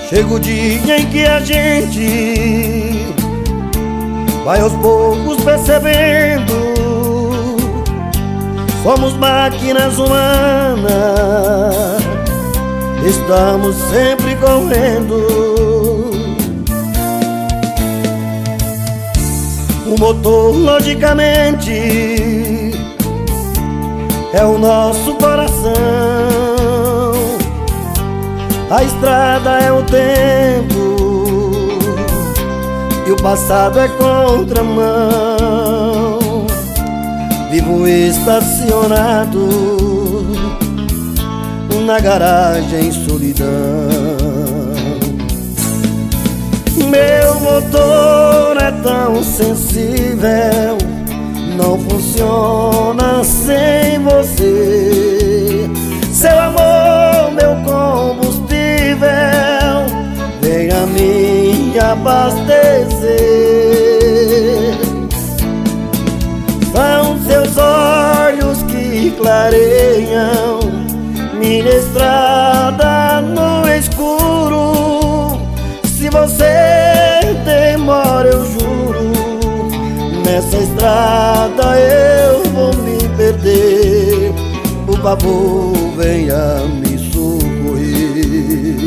Chega o dia em que a gente vai aos poucos percebendo, somos máquinas humanas, estamos sempre correndo. O motor, logicamente, é o nosso coração. A estrada é o tempo e o passado é contramão. Vivo estacionado na garagem em solidão. Meu motor é tão sensível, não funciona sem você. Seu amor, meu combustível, venha me abastecer. São seus olhos que clareiam minha estrada no escuro. Se você demora, eu juro, nessa estrada eu vou me perder. Por favor, venha me socorrer.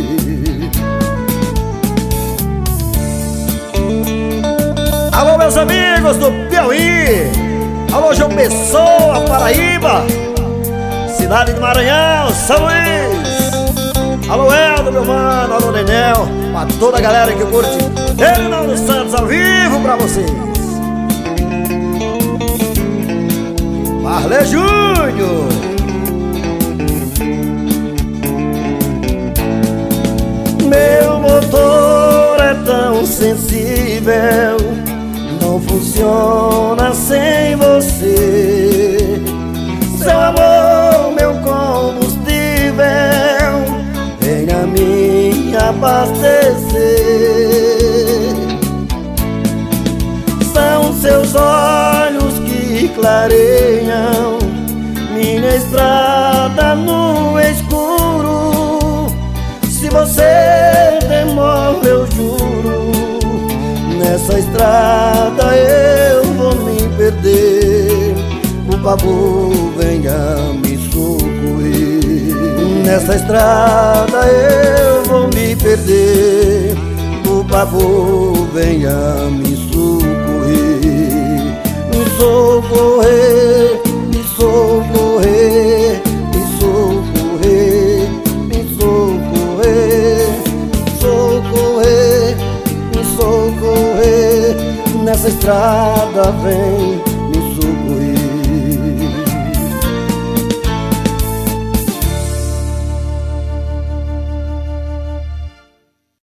Alô, meus amigos do Piauí. Alô, João Pessoa, Paraíba, cidade do Maranhão, São Luís. Alô, Eldo, meu mano. Alô, Nenel. Pra toda a galera que curte Fernando Santos ao vivo pra vocês. Marley Júnior. Meu motor é tão sensível, não funciona sem você. Seu amor, meu combustível, venha me abastecer. São seus olhos que clareiam minha estrada no escuro. Se você demora, eu juro, nessa estrada eu vou me perder. Por favor, venha me socorrer. Nessa estrada eu vou me perder. Por favor, venha me socorrer. Me socorrer, me socorrer, me socorrer, me socorrer, socorrer, me socorrer. Nessa estrada vem